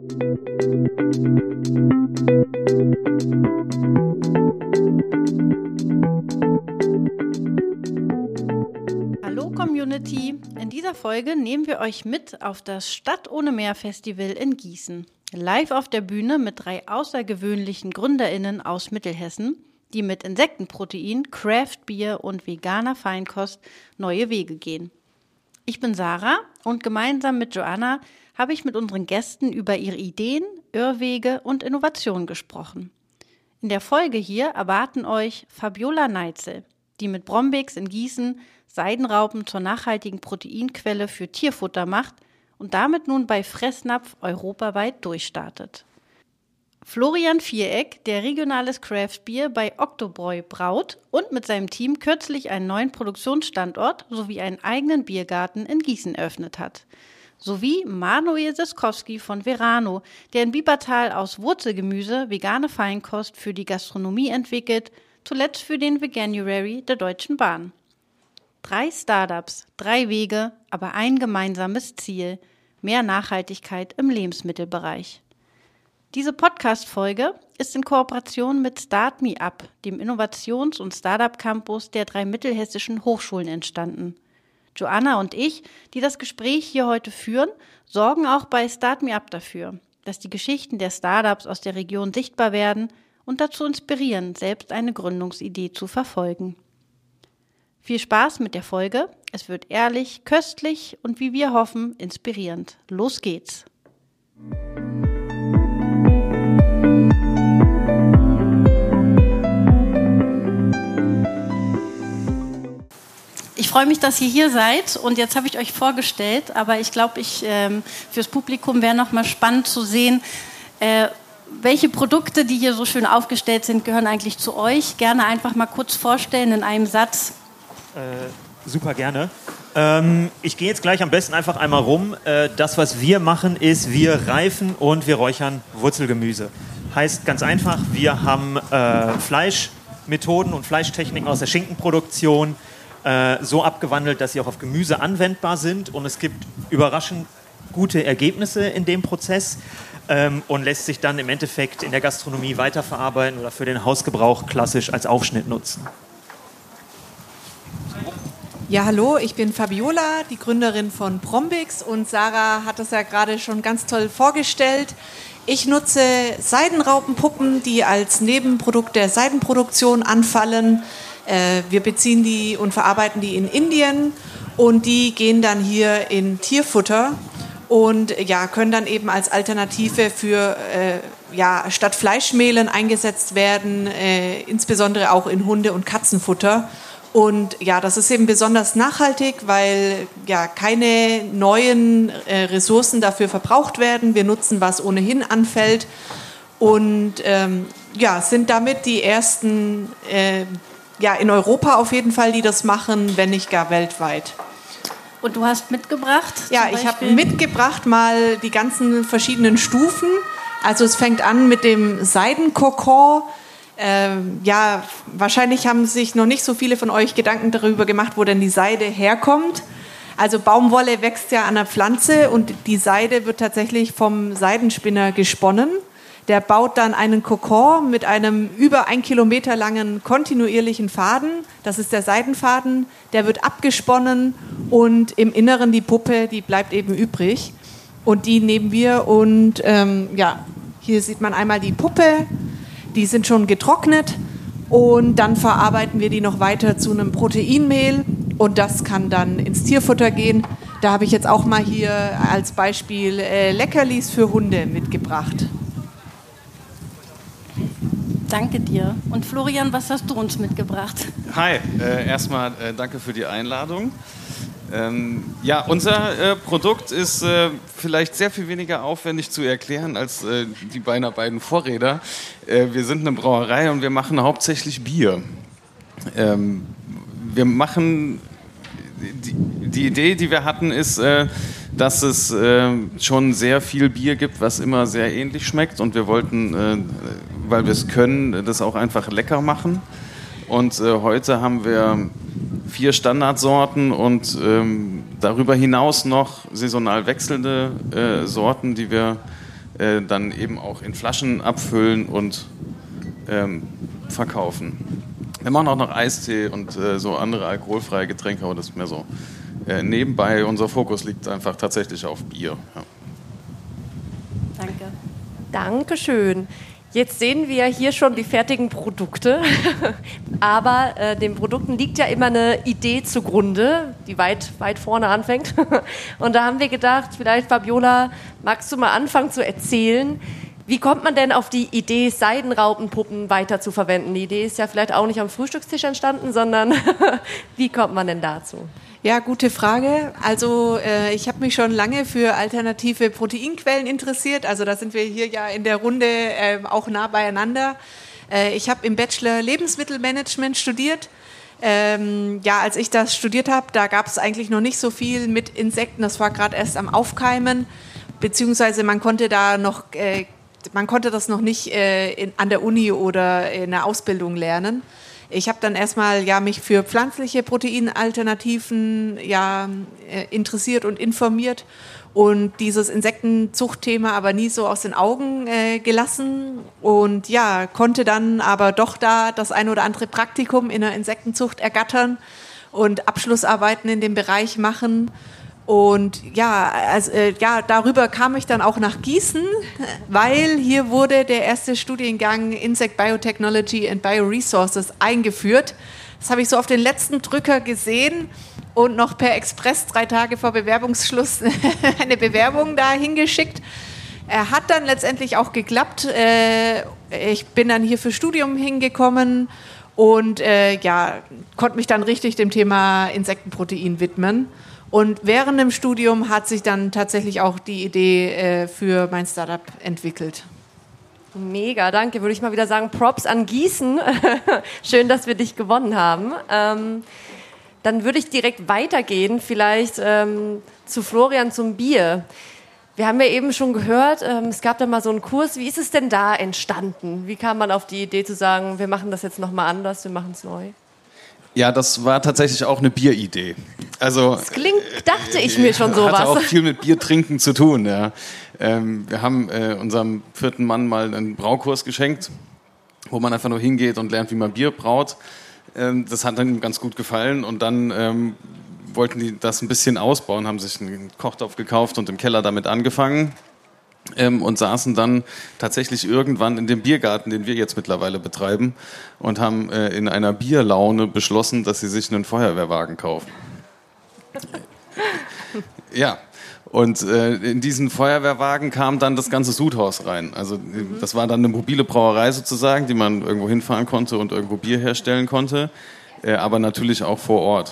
Hallo Community, in dieser Folge nehmen wir euch mit auf das Stadt ohne Meer Festival in Gießen. Live auf der Bühne mit 3 außergewöhnlichen GründerInnen aus Mittelhessen, die mit Insektenprotein, Craft-Bier und veganer Feinkost neue Wege gehen. Ich bin Sarah und gemeinsam mit Joanna habe ich mit unseren Gästen über ihre Ideen, Irrwege und Innovationen gesprochen. In der Folge hier erwarten euch Fabiola Neitzel, die mit Brombex in Gießen Seidenraupen zur nachhaltigen Proteinquelle für Tierfutter macht und damit nun bei Fressnapf europaweit durchstartet. Florian Viereck, der regionales Craft-Bier bei Oktobräu braut und mit seinem Team kürzlich einen neuen Produktionsstandort sowie einen eigenen Biergarten in Gießen eröffnet hat. Sowie Manuel Siskowski von Verano, der in Biebertal aus Wurzelgemüse vegane Feinkost für die Gastronomie entwickelt, zuletzt für den Veganuary der Deutschen Bahn. 3 Startups, 3 Wege, aber ein gemeinsames Ziel: mehr Nachhaltigkeit im Lebensmittelbereich. Diese Podcast-Folge ist in Kooperation mit Start Me Up, dem Innovations- und Startup-Campus der 3 mittelhessischen Hochschulen, entstanden. Joanna und ich, die das Gespräch hier heute führen, sorgen auch bei Start Me Up dafür, dass die Geschichten der Startups aus der Region sichtbar werden und dazu inspirieren, selbst eine Gründungsidee zu verfolgen. Viel Spaß mit der Folge. Es wird ehrlich, köstlich und, wie wir hoffen, inspirierend. Los geht's! Ich freue mich, dass ihr hier seid und jetzt habe ich euch vorgestellt, aber ich glaube, fürs Publikum wäre noch mal spannend zu sehen, welche Produkte, die hier so schön aufgestellt sind, gehören eigentlich zu euch. Gerne einfach mal kurz vorstellen in einem Satz. Super gerne. Ich gehe jetzt gleich am besten einfach einmal rum. Das, was wir machen, ist, wir reifen und wir räuchern Wurzelgemüse. Heißt ganz einfach, wir haben Fleischmethoden und Fleischtechniken aus der Schinkenproduktion so abgewandelt, dass sie auch auf Gemüse anwendbar sind. Und es gibt überraschend gute Ergebnisse in dem Prozess und lässt sich dann im Endeffekt in der Gastronomie weiterverarbeiten oder für den Hausgebrauch klassisch als Aufschnitt nutzen. Ja, hallo, ich bin Fabiola, die Gründerin von Brombex, und Sarah hat das ja gerade schon ganz toll vorgestellt. Ich nutze Seidenraupenpuppen, die als Nebenprodukt der Seidenproduktion anfallen. Wir beziehen die und verarbeiten die in Indien und die gehen dann hier in Tierfutter und ja, können dann eben als Alternative für statt Fleischmehlen eingesetzt werden, insbesondere auch in Hunde- und Katzenfutter. Und ja, das ist eben besonders nachhaltig, weil ja keine neuen Ressourcen dafür verbraucht werden. Wir nutzen, was ohnehin anfällt, und sind damit die ersten in Europa auf jeden Fall, die das machen, wenn nicht gar weltweit. Und du hast mitgebracht? Ja, ich habe mitgebracht mal die ganzen verschiedenen Stufen. Also es fängt an mit dem Seidenkokon. Wahrscheinlich haben sich noch nicht so viele von euch Gedanken darüber gemacht, wo denn die Seide herkommt. Also Baumwolle wächst ja an der Pflanze und die Seide wird tatsächlich vom Seidenspinner gesponnen. Der baut dann einen Kokon mit einem über 1 Kilometer langen kontinuierlichen Faden. Das ist der Seidenfaden. Der wird abgesponnen und im Inneren die Puppe, die bleibt eben übrig. Und die nehmen wir und hier sieht man einmal die Puppe. Die sind schon getrocknet und dann verarbeiten wir die noch weiter zu einem Proteinmehl und das kann dann ins Tierfutter gehen. Da habe ich jetzt auch mal hier als Beispiel Leckerlis für Hunde mitgebracht. Danke dir. Und Florian, was hast du uns mitgebracht? Hi, erstmal danke für die Einladung. Unser Produkt ist vielleicht sehr viel weniger aufwendig zu erklären als die beiden Vorredner. Wir sind eine Brauerei und wir machen hauptsächlich Bier. Wir machen, die Idee, die wir hatten, ist, dass es schon sehr viel Bier gibt, was immer sehr ähnlich schmeckt, und wir wollten, weil wir es können, das auch einfach lecker machen. Und heute haben wir 4 Standardsorten und darüber hinaus noch saisonal wechselnde Sorten, die wir dann eben auch in Flaschen abfüllen und verkaufen. Wir machen auch noch Eistee und so andere alkoholfreie Getränke, aber das ist mehr so nebenbei. Unser Fokus liegt einfach tatsächlich auf Bier. Ja. Danke. Dankeschön. Jetzt sehen wir hier schon die fertigen Produkte, aber den Produkten liegt ja immer eine Idee zugrunde, die weit vorne anfängt. Und da haben wir gedacht, vielleicht Fabiola, magst du mal anfangen zu erzählen, wie kommt man denn auf die Idee, Seidenraupenpuppen weiter zu verwenden? Die Idee ist ja vielleicht auch nicht am Frühstückstisch entstanden, sondern wie kommt man denn dazu? Ja, gute Frage. Also ich habe mich schon lange für alternative Proteinquellen interessiert. Also da sind wir hier ja in der Runde auch nah beieinander. Ich habe im Bachelor Lebensmittelmanagement studiert. Als ich das studiert habe, da gab es eigentlich noch nicht so viel mit Insekten. Das war gerade erst am Aufkeimen, beziehungsweise man konnte das noch nicht an der Uni oder in der Ausbildung lernen. Ich habe dann erstmal mich für pflanzliche Proteinalternativen interessiert und informiert und dieses Insektenzuchtthema aber nie so aus den Augen gelassen und konnte dann aber doch da das ein oder andere Praktikum in der Insektenzucht ergattern und Abschlussarbeiten in dem Bereich machen. Und darüber kam ich dann auch nach Gießen, weil hier wurde der erste Studiengang Insect Biotechnology and Bioresources eingeführt. Das habe ich so auf den letzten Drücker gesehen und noch per Express 3 Tage vor Bewerbungsschluss eine Bewerbung da hingeschickt. Hat dann letztendlich auch geklappt. Ich bin dann hier für Studium hingekommen und konnte mich dann richtig dem Thema Insektenprotein widmen. Und während dem Studium hat sich dann tatsächlich auch die Idee für mein Startup entwickelt. Mega, danke. Würde ich mal wieder sagen, Props an Gießen. Schön, dass wir dich gewonnen haben. Dann würde ich direkt weitergehen, vielleicht zu Florian zum Bier. Wir haben ja eben schon gehört, es gab da mal so einen Kurs. Wie ist es denn da entstanden? Wie kam man auf die Idee zu sagen, wir machen das jetzt nochmal anders, wir machen es neu? Ja, das war tatsächlich auch eine Bieridee. Also, das klingt, dachte ich mir schon sowas. Hatte auch viel mit Biertrinken zu tun. Ja. Wir haben unserem 4. Mann mal einen Braukurs geschenkt, wo man einfach nur hingeht und lernt, wie man Bier braut. Das hat dann ganz gut gefallen und dann wollten die das ein bisschen ausbauen, haben sich einen Kochtopf gekauft und im Keller damit angefangen. Und saßen dann tatsächlich irgendwann in dem Biergarten, den wir jetzt mittlerweile betreiben, und haben in einer Bierlaune beschlossen, dass sie sich einen Feuerwehrwagen kaufen. Ja, und in diesen Feuerwehrwagen kam dann das ganze Sudhaus rein. Also das war dann eine mobile Brauerei sozusagen, die man irgendwo hinfahren konnte und irgendwo Bier herstellen konnte, aber natürlich auch vor Ort.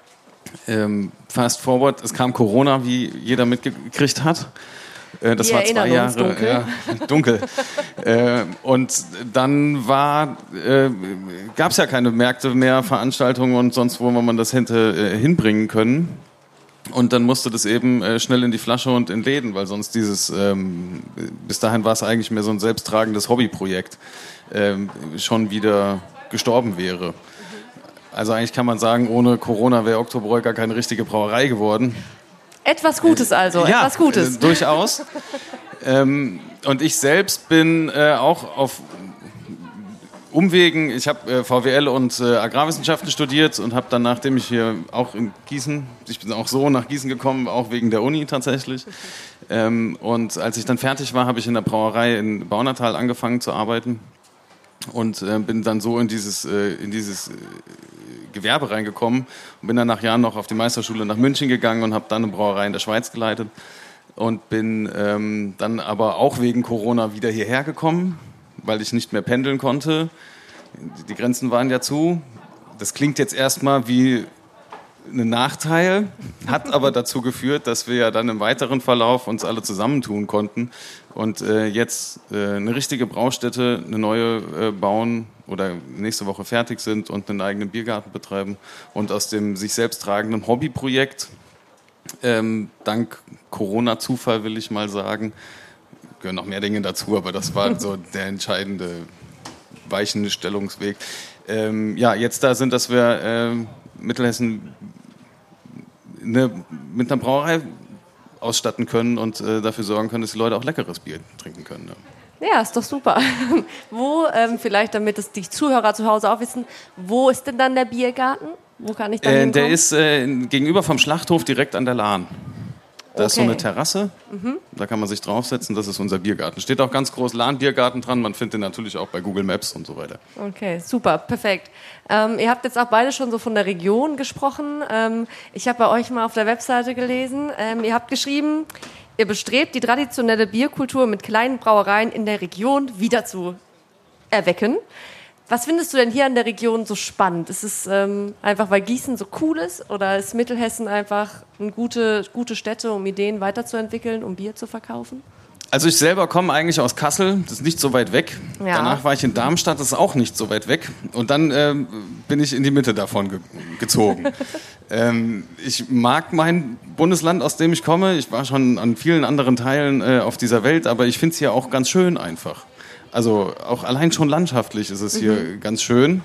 Fast forward, es kam Corona, wie jeder mitgekriegt hat. Das war 2 Jahre dunkel. Und dann gab es ja keine Märkte mehr, Veranstaltungen und sonst wo man das hätte hinbringen können. Und dann musste das eben schnell in die Flasche und in Läden, weil sonst bis dahin war es eigentlich mehr so ein selbsttragendes Hobbyprojekt, schon wieder gestorben wäre. Also eigentlich kann man sagen, ohne Corona wäre Oktobräu gar keine richtige Brauerei geworden. Etwas Gutes also, ja, etwas Gutes. Durchaus. Und ich selbst bin auch auf Umwegen, ich habe VWL und Agrarwissenschaften studiert und habe dann, nachdem ich hier auch in Gießen, ich bin auch so nach Gießen gekommen, auch wegen der Uni tatsächlich. Und als ich dann fertig war, habe ich in der Brauerei in Baunatal angefangen zu arbeiten und bin dann so in dieses Gewerbe reingekommen und bin dann nach Jahren noch auf die Meisterschule nach München gegangen und habe dann eine Brauerei in der Schweiz geleitet und bin dann aber auch wegen Corona wieder hierher gekommen, weil ich nicht mehr pendeln konnte. Die Grenzen waren ja zu. Das klingt jetzt erstmal wie ein Nachteil, hat aber dazu geführt, dass wir ja dann im weiteren Verlauf uns alle zusammentun konnten und jetzt eine richtige Braustätte, eine neue bauen oder nächste Woche fertig sind und einen eigenen Biergarten betreiben und aus dem sich selbst tragenden Hobbyprojekt, dank Corona-Zufall will ich mal sagen, gehören noch mehr Dinge dazu, aber das war so der entscheidende Weichenstellungsweg. Jetzt da sind, dass wir Mittelhessen mit einer Brauerei ausstatten können und dafür sorgen können, dass die Leute auch leckeres Bier trinken können. Ja, ist doch super. Wo, vielleicht damit es die Zuhörer zu Hause auch wissen, wo ist denn dann der Biergarten? Wo kann ich dann hinkommen? Der ist gegenüber vom Schlachthof direkt an der Lahn. Da ist so eine Terrasse, da kann man sich draufsetzen, das ist unser Biergarten. Steht auch ganz groß Lahn-Biergarten dran, man findet den natürlich auch bei Google Maps und so weiter. Okay, super, perfekt. Ihr habt jetzt auch beide schon so von der Region gesprochen. Ich habe bei euch mal auf der Webseite gelesen, ihr habt geschrieben, ihr bestrebt, die traditionelle Bierkultur mit kleinen Brauereien in der Region wieder zu erwecken. Was findest du denn hier an der Region so spannend? Ist es einfach, weil Gießen so cool ist? Oder ist Mittelhessen einfach eine gute Stätte, um Ideen weiterzuentwickeln, um Bier zu verkaufen? Also ich selber komme eigentlich aus Kassel, das ist nicht so weit weg. Ja. Danach war ich in Darmstadt, das ist auch nicht so weit weg. Und dann bin ich in die Mitte davon gezogen. Ich mag mein Bundesland, aus dem ich komme. Ich war schon an vielen anderen Teilen auf dieser Welt, aber ich finde es hier auch ganz schön einfach. Also auch allein schon landschaftlich ist es hier ganz schön.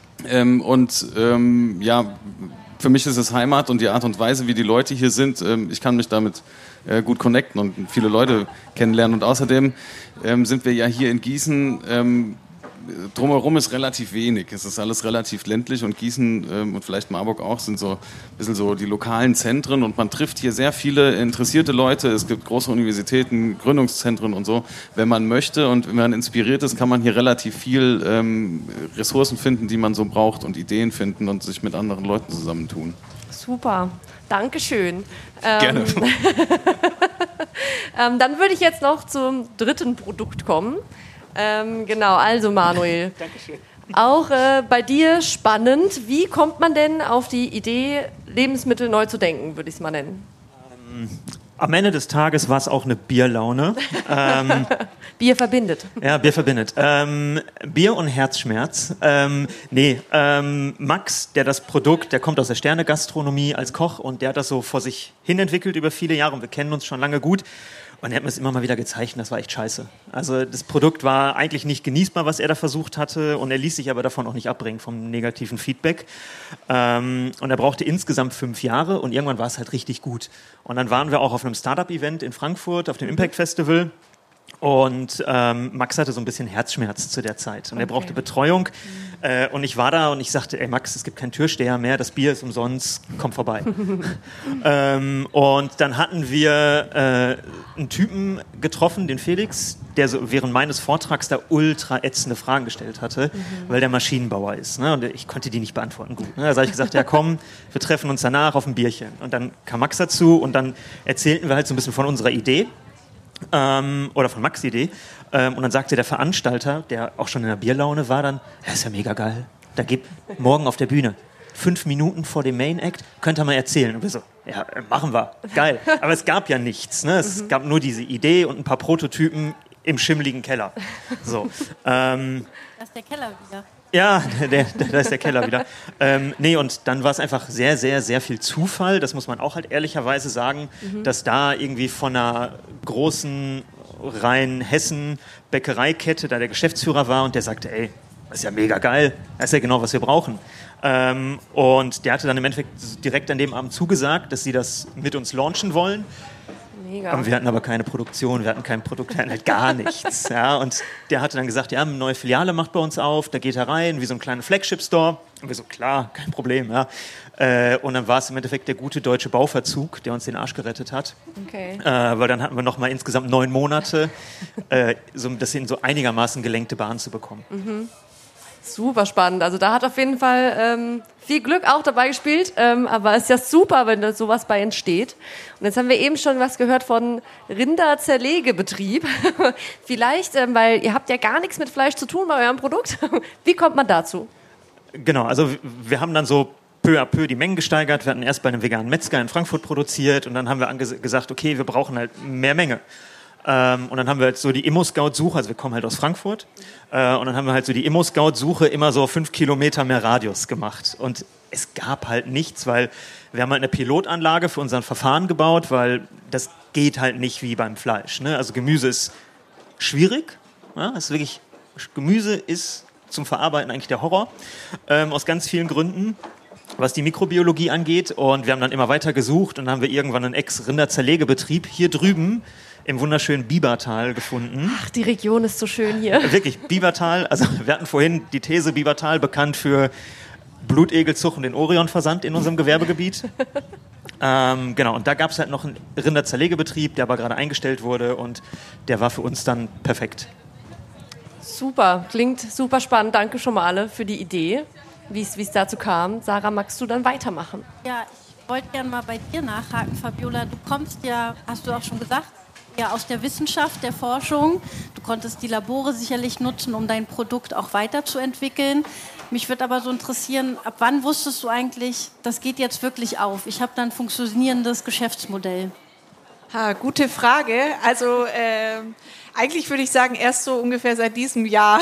Ja, für mich ist es Heimat und die Art und Weise, wie die Leute hier sind. Ich kann mich damit gut connecten und viele Leute kennenlernen. Und außerdem sind wir ja hier in Gießen, drumherum ist relativ wenig. Es ist alles relativ ländlich und Gießen und vielleicht Marburg auch sind so ein bisschen so die lokalen Zentren und man trifft hier sehr viele interessierte Leute. Es gibt große Universitäten, Gründungszentren und so. Wenn man möchte und wenn man inspiriert ist, kann man hier relativ viel Ressourcen finden, die man so braucht und Ideen finden und sich mit anderen Leuten zusammentun. Super, Dankeschön. Gerne. Dann würde ich jetzt noch zum dritten Produkt kommen. Genau, also Manuel. Dankeschön. Auch bei dir spannend. Wie kommt man denn auf die Idee, Lebensmittel neu zu denken, würde ich es mal nennen? Am Ende des Tages war es auch eine Bierlaune. Bier verbindet. Ja, Bier verbindet. Bier und Herzschmerz. Max, der das Produkt, der kommt aus der Sterne-Gastronomie als Koch und der hat das so vor sich hin entwickelt über viele Jahre und wir kennen uns schon lange gut. Und er hat mir das immer mal wieder gezeigt und das war echt scheiße. Also das Produkt war eigentlich nicht genießbar, was er da versucht hatte und er ließ sich aber davon auch nicht abbringen vom negativen Feedback. Und er brauchte insgesamt 5 Jahre und irgendwann war es halt richtig gut. Und dann waren wir auch auf einem Startup-Event in Frankfurt, auf dem Impact Festival. Und Max hatte so ein bisschen Herzschmerz zu der Zeit und er brauchte Betreuung. Und ich war da und ich sagte, ey Max, es gibt keinen Türsteher mehr, das Bier ist umsonst, komm vorbei. Und dann hatten wir einen Typen getroffen, den Felix, der so während meines Vortrags da ultra ätzende Fragen gestellt hatte, weil der Maschinenbauer ist. Ne? Und ich konnte die nicht beantworten gut. Ne? Also habe ich gesagt, ja komm, wir treffen uns danach auf ein Bierchen. Und dann kam Max dazu und dann erzählten wir halt so ein bisschen von unserer Idee. Oder von Max' Idee. Und dann sagte der Veranstalter, der auch schon in der Bierlaune war, dann, ja, ist ja mega geil. Da gibt morgen auf der Bühne 5 Minuten vor dem Main Act, könnt ihr mal erzählen. Und wir so, ja, machen wir, geil. Aber es gab ja nichts. Ne? Es gab nur diese Idee und ein paar Prototypen im schimmligen Keller. So. Das ist der Keller wieder. Ja, da ist der Keller wieder. Und dann war es einfach sehr, sehr, sehr viel Zufall, das muss man auch halt ehrlicherweise sagen, dass da irgendwie von einer großen Rhein-Hessen-Bäckereikette da der Geschäftsführer war und der sagte, ey, das ist ja mega geil, das ist ja genau, was wir brauchen. Und der hatte dann im Endeffekt direkt an dem Abend zugesagt, dass sie das mit uns launchen wollen. Mega. Und wir hatten aber keine Produktion, wir hatten kein Produkt, wir hatten halt gar nichts. Ja, und der hatte dann gesagt, ja, eine neue Filiale macht bei uns auf, da geht er rein, wie so ein kleiner Flagship-Store. Und wir so, klar, kein Problem. Ja. Und dann war es im Endeffekt der gute deutsche Bauverzug, der uns den Arsch gerettet hat. Okay. Weil dann hatten wir noch mal insgesamt 9 Monate, das in so einigermaßen gelenkte Bahn zu bekommen. Super spannend. Also da hat auf jeden Fall viel Glück auch dabei gespielt. Aber es ist ja super, wenn da sowas bei entsteht. Und jetzt haben wir eben schon was gehört von Rinderzerlegebetrieb. Vielleicht, weil ihr habt ja gar nichts mit Fleisch zu tun bei eurem Produkt. Wie kommt man dazu? Genau, also wir haben dann so peu à peu die Mengen gesteigert. Wir hatten erst bei einem veganen Metzger in Frankfurt produziert und dann haben wir gesagt, okay, wir brauchen halt mehr Menge. Und dann haben wir halt so die Immo-Scout-Suche, also wir kommen halt aus Frankfurt, und dann haben wir halt so die Immo-Scout-Suche immer so 5 Kilometer mehr Radius gemacht. Und es gab halt nichts, weil wir haben halt eine Pilotanlage für unser Verfahren gebaut, weil das geht halt nicht wie beim Fleisch. Ne? Also Gemüse ist schwierig, ja? Gemüse ist zum Verarbeiten eigentlich der Horror, aus ganz vielen Gründen. was die Mikrobiologie angeht. Und wir haben dann immer weiter gesucht und dann haben wir irgendwann einen Ex-Rinderzerlegebetrieb hier drüben im wunderschönen Biebertal gefunden. Ach, die Region ist so schön hier. Wirklich, Biebertal. Also wir hatten vorhin die These Biebertal, bekannt für Blutegelzug und den Orion-Versand in unserem Gewerbegebiet. Genau, und da gab es halt noch einen Rinderzerlegebetrieb, der aber gerade eingestellt wurde und der war für uns dann perfekt. Super, klingt super spannend. Danke schon mal alle für die Idee, wie es dazu kam. Sarah, magst du dann weitermachen? Ja, ich wollte gerne mal bei dir nachhaken, Fabiola. Du kommst ja, hast du auch schon gesagt, ja aus der Wissenschaft, der Forschung. Du konntest die Labore sicherlich nutzen, um dein Produkt auch weiterzuentwickeln. Mich würde aber so interessieren, ab wann wusstest du eigentlich, das geht jetzt wirklich auf? Ich habe dann ein funktionierendes Geschäftsmodell. Gute Frage. Also eigentlich würde ich sagen, erst so ungefähr seit diesem Jahr.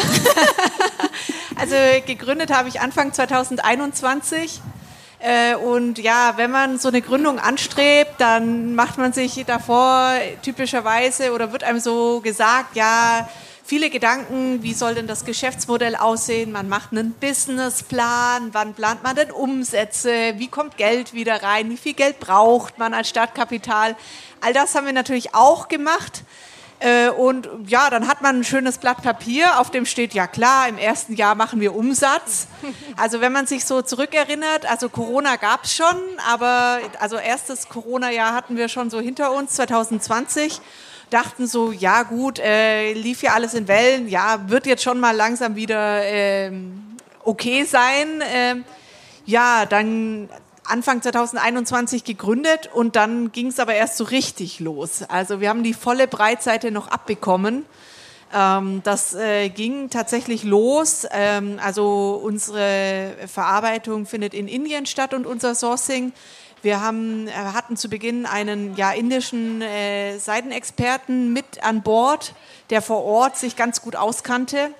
Also gegründet habe ich Anfang 2021. Und ja, wenn man so eine Gründung anstrebt, dann macht man sich davor typischerweise oder wird einem so gesagt, ja, viele Gedanken, wie soll denn das Geschäftsmodell aussehen? Man macht einen Businessplan, wann plant man denn Umsätze, wie kommt Geld wieder rein, wie viel Geld braucht man als Startkapital? All das haben wir natürlich auch gemacht. Und ja, dann hat man ein schönes Blatt Papier, auf dem steht, ja klar, im ersten Jahr machen wir Umsatz. Also wenn man sich so zurückerinnert, also Corona gab es schon, aber also erstes Corona-Jahr hatten wir schon so hinter uns, 2020. Dachten so, ja gut, lief ja alles in Wellen, ja, wird jetzt schon mal langsam wieder okay sein. Ja, dann Anfang 2021 gegründet und dann ging es aber erst so richtig los. Also wir haben die volle Breitseite noch abbekommen. Das ging tatsächlich los. Also unsere Verarbeitung findet in Indien statt und unser Sourcing. Wir hatten zu Beginn einen indischen Seidenexperten mit an Bord, der vor Ort sich ganz gut auskannte.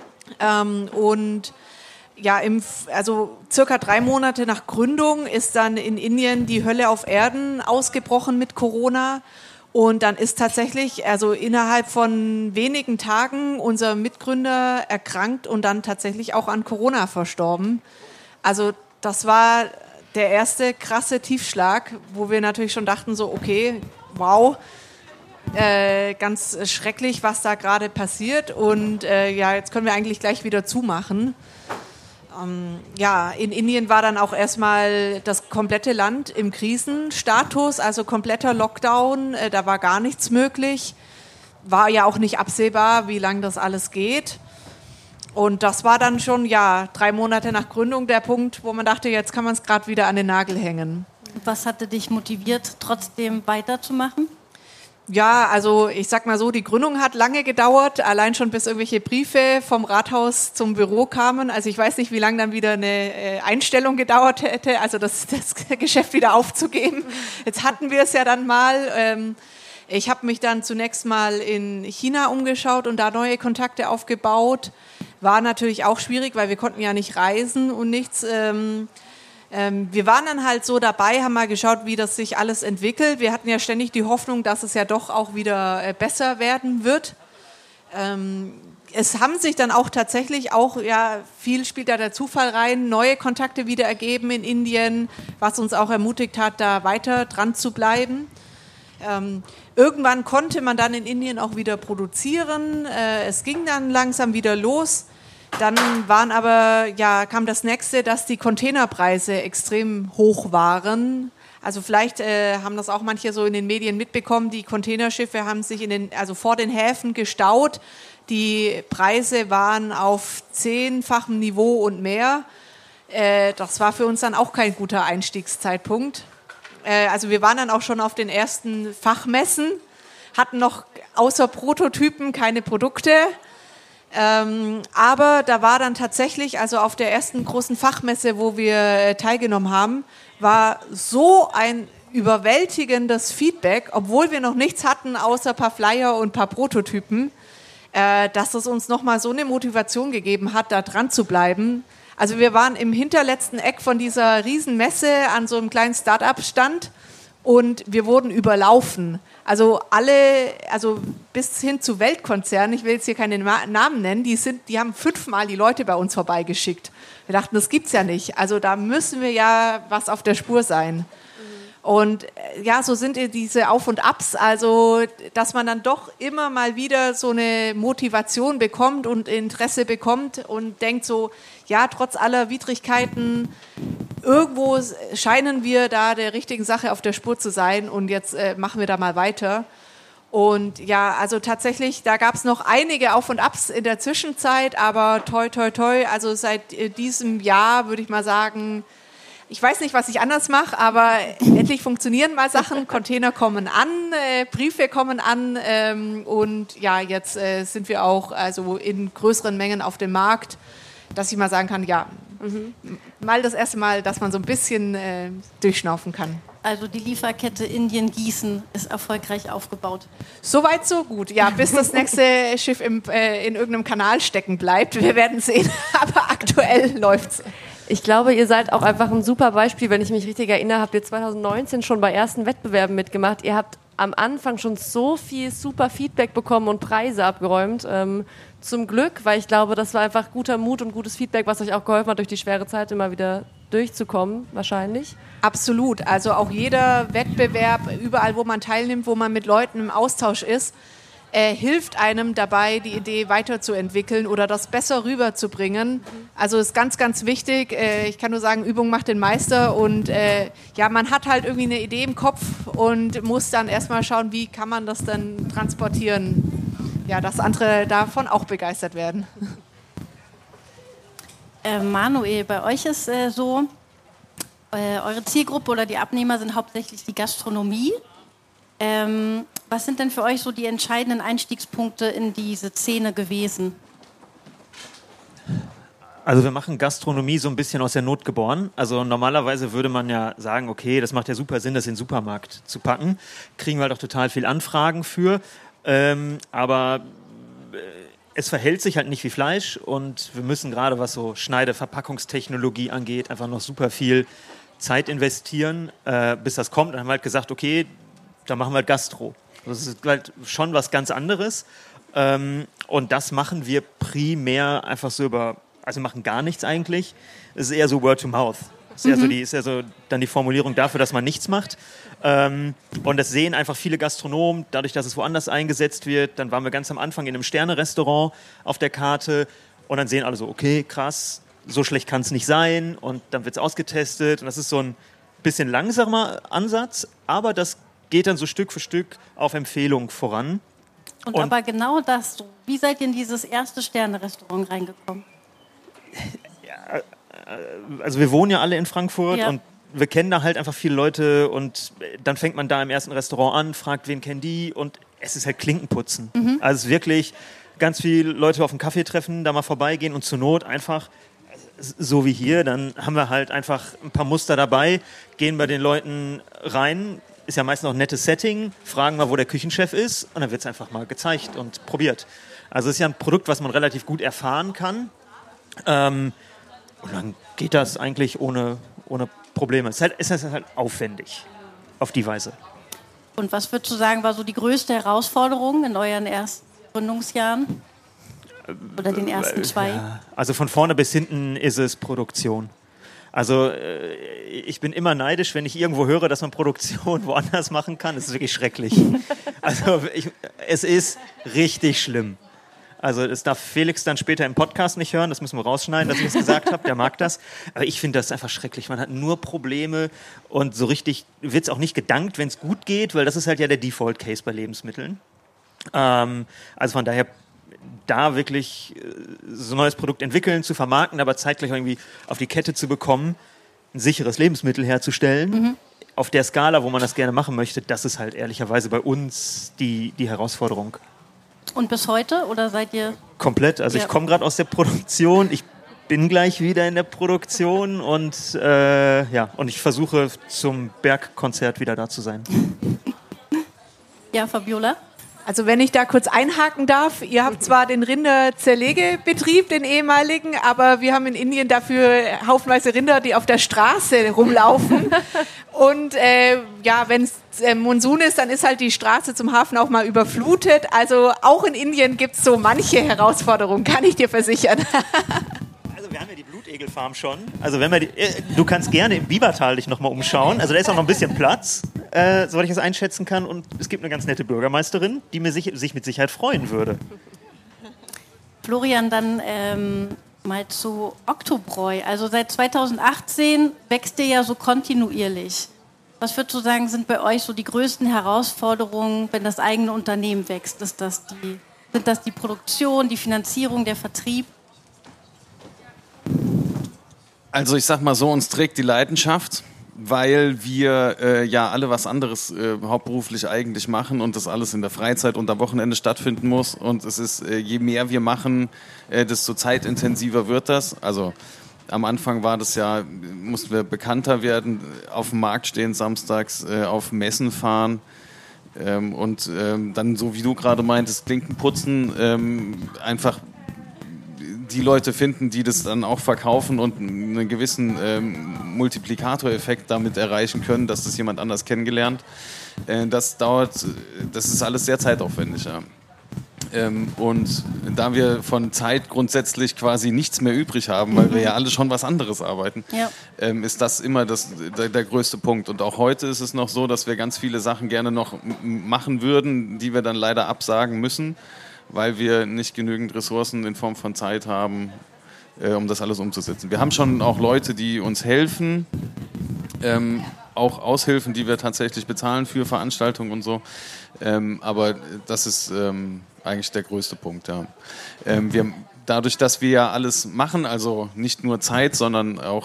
Und ja, also circa 3 Monate nach Gründung ist dann in Indien die Hölle auf Erden ausgebrochen mit Corona. Und dann ist tatsächlich, also innerhalb von wenigen Tagen unser Mitgründer erkrankt und dann tatsächlich auch an Corona verstorben. Also das war der erste krasse Tiefschlag, wo wir natürlich schon dachten so, okay, wow, ganz schrecklich, was da gerade passiert und jetzt können wir eigentlich gleich wieder zumachen. In Indien war dann auch erstmal das komplette Land im Krisenstatus, also kompletter Lockdown, da war gar nichts möglich, war ja auch nicht absehbar, wie lange das alles geht. Und das war dann schon, 3 Monate nach Gründung der Punkt, wo man dachte, jetzt kann man es gerade wieder an den Nagel hängen. Was hatte dich motiviert, trotzdem weiterzumachen? Ja, also ich sag mal so, die Gründung hat lange gedauert, allein schon bis irgendwelche Briefe vom Rathaus zum Büro kamen. Also ich weiß nicht, wie lange dann wieder eine Einstellung gedauert hätte, also das Geschäft wieder aufzugeben. Jetzt hatten wir es ja dann mal. Ich habe mich dann zunächst mal in China umgeschaut und da neue Kontakte aufgebaut. War natürlich auch schwierig, weil wir konnten ja nicht reisen und nichts. Wir waren dann halt so dabei, haben mal geschaut, wie das sich alles entwickelt. Wir hatten ja ständig die Hoffnung, dass es ja doch auch wieder besser werden wird. Es haben sich dann auch tatsächlich viel spielt da der Zufall rein, neue Kontakte wieder ergeben in Indien, was uns auch ermutigt hat, da weiter dran zu bleiben. Irgendwann konnte man dann in Indien auch wieder produzieren. Es ging dann langsam wieder los. Dann kam das nächste, dass die Containerpreise extrem hoch waren. Also vielleicht haben das auch manche so in den Medien mitbekommen. Die Containerschiffe haben sich vor den Häfen gestaut. Die Preise waren auf 10-fachem Niveau und mehr. Das war für uns dann auch kein guter Einstiegszeitpunkt. Also wir waren dann auch schon auf den ersten Fachmessen, hatten noch außer Prototypen keine Produkte. Aber da war dann tatsächlich, also auf der ersten großen Fachmesse, wo wir teilgenommen haben, war so ein überwältigendes Feedback, obwohl wir noch nichts hatten, außer ein paar Flyer und ein paar Prototypen, dass es uns nochmal so eine Motivation gegeben hat, da dran zu bleiben. Also wir waren im hinterletzten Eck von dieser Riesenmesse an so einem kleinen Start-up-Stand und wir wurden überlaufen. Also bis hin zu Weltkonzernen, ich will jetzt hier keine Namen nennen, die haben 5-mal die Leute bei uns vorbeigeschickt. Wir dachten, das gibt's ja nicht. Also da müssen wir ja was auf der Spur sein. Und ja, so sind diese Auf und Abs, also dass man dann doch immer mal wieder so eine Motivation bekommt und Interesse bekommt und denkt so, ja, trotz aller Widrigkeiten, irgendwo scheinen wir da der richtigen Sache auf der Spur zu sein und jetzt machen wir da mal weiter. Und ja, also tatsächlich, da gab es noch einige Auf und Abs in der Zwischenzeit, aber toi, toi, toi, also seit diesem Jahr würde ich mal sagen, ich weiß nicht, was ich anders mache, aber endlich funktionieren mal Sachen. Container kommen an, Briefe kommen an und ja, jetzt sind wir auch also in größeren Mengen auf dem Markt, dass ich mal sagen kann, ja, mal das erste Mal, dass man so ein bisschen durchschnaufen kann. Also die Lieferkette Indien-Gießen ist erfolgreich aufgebaut. Soweit, so gut. Ja, bis das nächste Schiff in irgendeinem Kanal stecken bleibt. Wir werden sehen, aber aktuell läuft's. Ich glaube, ihr seid auch einfach ein super Beispiel. Wenn ich mich richtig erinnere, habt ihr 2019 schon bei ersten Wettbewerben mitgemacht. Ihr habt am Anfang schon so viel super Feedback bekommen und Preise abgeräumt. Zum Glück, weil ich glaube, das war einfach guter Mut und gutes Feedback, was euch auch geholfen hat, durch die schwere Zeit immer wieder durchzukommen, wahrscheinlich. Absolut. Also auch jeder Wettbewerb, überall, wo man teilnimmt, wo man mit Leuten im Austausch ist, hilft einem dabei, die Idee weiterzuentwickeln oder das besser rüberzubringen. Also ist ganz, ganz wichtig. Ich kann nur sagen, Übung macht den Meister und ja, man hat halt irgendwie eine Idee im Kopf und muss dann erstmal schauen, wie kann man das dann transportieren, ja, dass andere davon auch begeistert werden. Manuel, bei euch ist so, eure Zielgruppe oder die Abnehmer sind hauptsächlich die Gastronomie. Was sind denn für euch so die entscheidenden Einstiegspunkte in diese Szene gewesen? Also wir machen Gastronomie so ein bisschen aus der Not geboren. Also normalerweise würde man ja sagen, okay, das macht ja super Sinn, das in den Supermarkt zu packen. Kriegen wir halt auch total viel Anfragen für. Aber es verhält sich halt nicht wie Fleisch und wir müssen gerade, was so Verpackungstechnologie angeht, einfach noch super viel Zeit investieren, bis das kommt. Dann haben wir halt gesagt, okay, dann machen wir halt Gastro. Das ist halt schon was ganz anderes. Und das machen wir primär einfach so also wir machen gar nichts eigentlich. Es ist eher so Word to Mouth. Ist ja so dann die Formulierung dafür, dass man nichts macht. Und das sehen einfach viele Gastronomen, dadurch, dass es woanders eingesetzt wird. Dann waren wir ganz am Anfang in einem Sterne-Restaurant auf der Karte und dann sehen alle so, okay, krass, so schlecht kann es nicht sein. Und dann wird es ausgetestet und das ist so ein bisschen langsamer Ansatz, aber das geht dann so Stück für Stück auf Empfehlung voran. Und aber genau das, wie seid ihr in dieses erste Sterne-Restaurant reingekommen? Ja, also wir wohnen ja alle in Frankfurt und wir kennen da halt einfach viele Leute und dann fängt man da im ersten Restaurant an, fragt, wen kennen die und es ist halt Klinkenputzen. Also es ist wirklich ganz viele Leute auf dem Kaffee treffen, da mal vorbeigehen und zur Not einfach, so wie hier, dann haben wir halt einfach ein paar Muster dabei, gehen bei den Leuten rein, ist ja meist noch ein nettes Setting, fragen mal, wo der Küchenchef ist und dann wird es einfach mal gezeigt und probiert. Also es ist ja ein Produkt, was man relativ gut erfahren kann und dann geht das eigentlich ohne Probleme. Es ist halt aufwendig auf die Weise. Und was würdest du sagen, war so die größte Herausforderung in euren ersten Gründungsjahren? Oder den ersten 2? Ja, also von vorne bis hinten ist es Produktion. Also ich bin immer neidisch, wenn ich irgendwo höre, dass man Produktion woanders machen kann. Das ist wirklich schrecklich. Also es ist richtig schlimm. Also das darf Felix dann später im Podcast nicht hören, das müssen wir rausschneiden, dass ich das gesagt habe, der mag das. Aber ich finde das einfach schrecklich, man hat nur Probleme und so richtig wird es auch nicht gedankt, wenn es gut geht, weil das ist halt ja der Default-Case bei Lebensmitteln. Also von daher da wirklich so ein neues Produkt entwickeln, zu vermarkten, aber zeitgleich irgendwie auf die Kette zu bekommen, ein sicheres Lebensmittel herzustellen, auf der Skala, wo man das gerne machen möchte, das ist halt ehrlicherweise bei uns die Herausforderung. Und bis heute? Oder seid ihr... Komplett. Also ich komme gerade aus der Produktion. Ich bin gleich wieder in der Produktion und und ich versuche zum Bergkonzert wieder da zu sein. Ja, Fabiola? Also wenn ich da kurz einhaken darf, ihr habt zwar den Rinderzerlegebetrieb, den ehemaligen, aber wir haben in Indien dafür haufenweise Rinder, die auf der Straße rumlaufen. Und wenn es Monsun ist, dann ist halt die Straße zum Hafen auch mal überflutet. Also auch in Indien gibt es so manche Herausforderungen, kann ich dir versichern. Wir haben ja die Blutegelfarm schon. Also du kannst gerne im Biebertal dich nochmal umschauen. Also da ist auch noch ein bisschen Platz, soweit ich das einschätzen kann. Und es gibt eine ganz nette Bürgermeisterin, die sich mit Sicherheit freuen würde. Florian, dann mal zu Octobräu. Also seit 2018 wächst ihr ja so kontinuierlich. Was würdest du sagen, sind bei euch so die größten Herausforderungen, wenn das eigene Unternehmen wächst? Sind das die Produktion, die Finanzierung, der Vertrieb? Also ich sag mal so, uns trägt die Leidenschaft, weil wir alle was anderes hauptberuflich eigentlich machen und das alles in der Freizeit und am Wochenende stattfinden muss. Und es ist, je mehr wir machen, desto zeitintensiver wird das. Also am Anfang mussten wir bekannter werden, auf dem Markt stehen samstags, auf Messen fahren. Und dann, so wie du gerade meintest, Klinken putzen, einfach die Leute finden, die das dann auch verkaufen und einen gewissen Multiplikatoreffekt damit erreichen können, dass das jemand anders kennengelernt. Das ist alles sehr zeitaufwendig. Ja. Und da wir von Zeit grundsätzlich quasi nichts mehr übrig haben, weil wir ja alle schon was anderes arbeiten, ist das immer der größte Punkt. Und auch heute ist es noch so, dass wir ganz viele Sachen gerne noch machen würden, die wir dann leider absagen müssen, weil wir nicht genügend Ressourcen in Form von Zeit haben, um das alles umzusetzen. Wir haben schon auch Leute, die uns helfen, auch Aushilfen, die wir tatsächlich bezahlen für Veranstaltungen und so. Aber das ist eigentlich der größte Punkt. Ja. Dadurch, dass wir ja alles machen, also nicht nur Zeit, sondern auch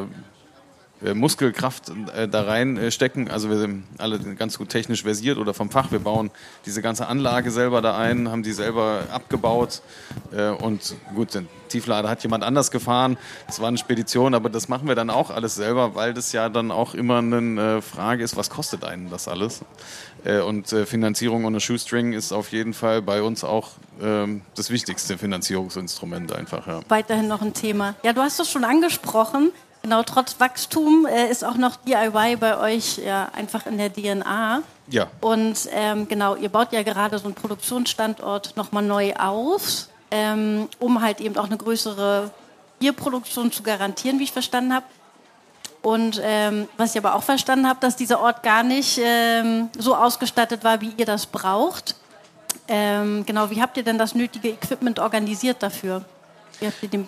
Muskelkraft da reinstecken. Also wir sind alle ganz gut technisch versiert oder vom Fach. Wir bauen diese ganze Anlage selber da ein, haben die selber abgebaut. Und gut, den Tieflader hat jemand anders gefahren. Das war eine Spedition, aber das machen wir dann auch alles selber, weil das ja dann auch immer eine Frage ist, was kostet einen das alles? Und Finanzierung ohne Shoestring ist auf jeden Fall bei uns auch das wichtigste Finanzierungsinstrument einfach. Ja. Weiterhin noch ein Thema. Ja, du hast es schon angesprochen. Genau, trotz Wachstum ist auch noch DIY bei euch ja einfach in der DNA. Ja. Und genau, ihr baut ja gerade so einen Produktionsstandort nochmal neu auf, um halt eben auch eine größere Bierproduktion zu garantieren, wie ich verstanden habe. Und was ich aber auch verstanden habe, dass dieser Ort gar nicht so ausgestattet war, wie ihr das braucht. Genau, wie habt ihr denn das nötige Equipment organisiert dafür? Wie habt ihr den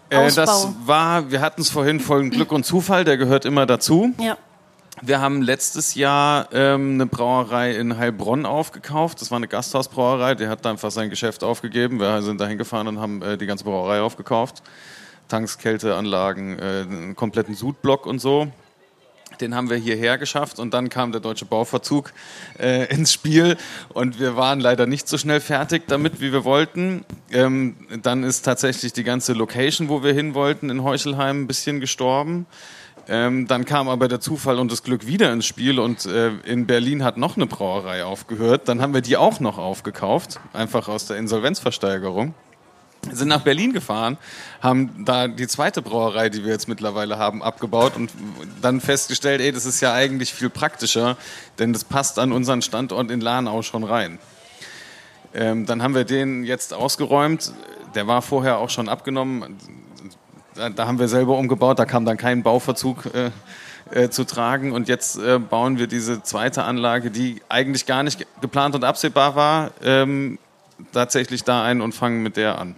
wir hatten es vorhin, voll Glück und Zufall, der gehört immer dazu. Ja. Wir haben letztes Jahr eine Brauerei in Heilbronn aufgekauft. Das war eine Gasthausbrauerei, die hat da einfach sein Geschäft aufgegeben. Wir sind da hingefahren und haben die ganze Brauerei aufgekauft. Tanks, Kälteanlagen, einen kompletten Sudblock und so. Den haben wir hierher geschafft und dann kam der Deutsche Bauverzug ins Spiel und wir waren leider nicht so schnell fertig damit, wie wir wollten. Dann ist tatsächlich die ganze Location, wo wir hin wollten, in Heuchelheim ein bisschen gestorben. Dann kam aber der Zufall und das Glück wieder ins Spiel und in Berlin hat noch eine Brauerei aufgehört. Dann haben wir die auch noch aufgekauft, einfach aus der Insolvenzversteigerung. Sind nach Berlin gefahren, haben da die zweite Brauerei, die wir jetzt mittlerweile haben, abgebaut und dann festgestellt, das ist ja eigentlich viel praktischer, denn das passt an unseren Standort in Lahnau schon rein. Dann haben wir den jetzt ausgeräumt, der war vorher auch schon abgenommen, da haben wir selber umgebaut, da kam dann kein Bauverzug zu tragen und jetzt bauen wir diese zweite Anlage, die eigentlich gar nicht geplant und absehbar war, tatsächlich da ein und fangen mit der an.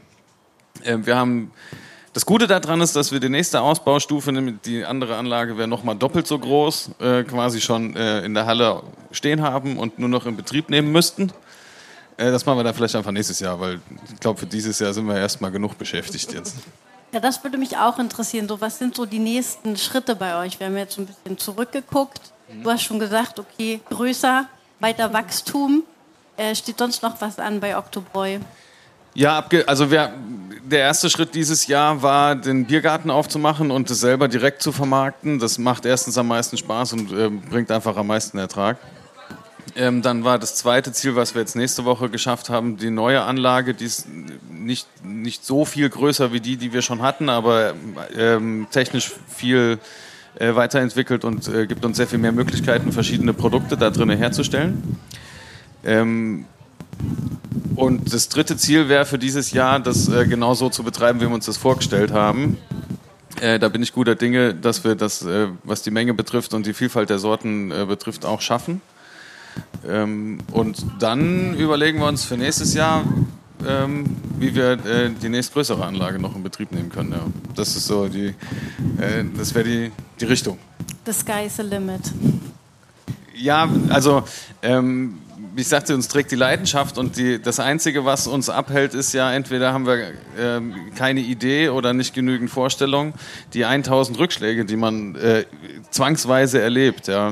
Das Gute daran ist, dass wir die nächste Ausbaustufe, die andere Anlage wäre nochmal doppelt so groß, quasi schon in der Halle stehen haben und nur noch in Betrieb nehmen müssten. Das machen wir dann vielleicht einfach nächstes Jahr, weil ich glaube, für dieses Jahr sind wir erstmal genug beschäftigt jetzt. Ja, das würde mich auch interessieren. So, was sind so die nächsten Schritte bei euch? Wir haben jetzt ein bisschen zurückgeguckt. Du hast schon gesagt, okay, größer, weiter Wachstum. Steht sonst noch was an bei Octobräu? Ja, der erste Schritt dieses Jahr war, den Biergarten aufzumachen und es selber direkt zu vermarkten. Das macht erstens am meisten Spaß und bringt einfach am meisten Ertrag. Dann war das zweite Ziel, was wir jetzt nächste Woche geschafft haben, die neue Anlage, die ist nicht so viel größer wie die wir schon hatten, aber technisch viel weiterentwickelt und gibt uns sehr viel mehr Möglichkeiten, verschiedene Produkte da drin herzustellen. Und das dritte Ziel wäre für dieses Jahr, das genau so zu betreiben, wie wir uns das vorgestellt haben. Da bin ich guter Dinge, dass wir das, was die Menge betrifft und die Vielfalt der Sorten betrifft, auch schaffen. Und dann überlegen wir uns für nächstes Jahr, wie wir die nächstgrößere Anlage noch in Betrieb nehmen können. Ja. Das ist so das wäre die Richtung. The sky's the limit. Ja, also wie ich sagte, uns trägt die Leidenschaft und das Einzige, was uns abhält, ist ja, entweder haben wir keine Idee oder nicht genügend Vorstellung. Die 1000 Rückschläge, die man zwangsweise erlebt, ja,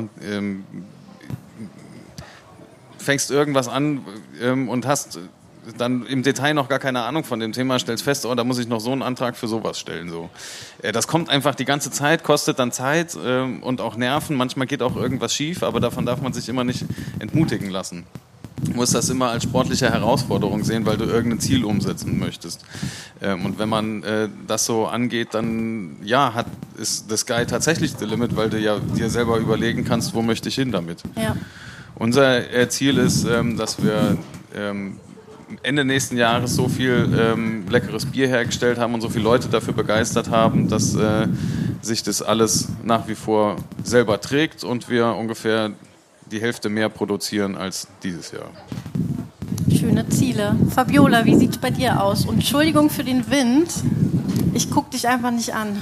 fängst irgendwas an und hast dann im Detail noch gar keine Ahnung von dem Thema, stellst fest, oh, da muss ich noch so einen Antrag für sowas stellen. So. Das kommt einfach die ganze Zeit, kostet dann Zeit und auch Nerven. Manchmal geht auch irgendwas schief, aber davon darf man sich immer nicht entmutigen lassen. Du musst das immer als sportliche Herausforderung sehen, weil du irgendein Ziel umsetzen möchtest. Und wenn man das so angeht, dann ist the sky tatsächlich the limit, weil du ja dir selber überlegen kannst, wo möchte ich hin damit. Ja. Unser Ziel ist, dass wir Ende nächsten Jahres so viel leckeres Bier hergestellt haben und so viele Leute dafür begeistert haben, dass sich das alles nach wie vor selber trägt und wir ungefähr die Hälfte mehr produzieren als dieses Jahr. Schöne Ziele. Fabiola, wie sieht es bei dir aus? Und Entschuldigung für den Wind, ich gucke dich einfach nicht an.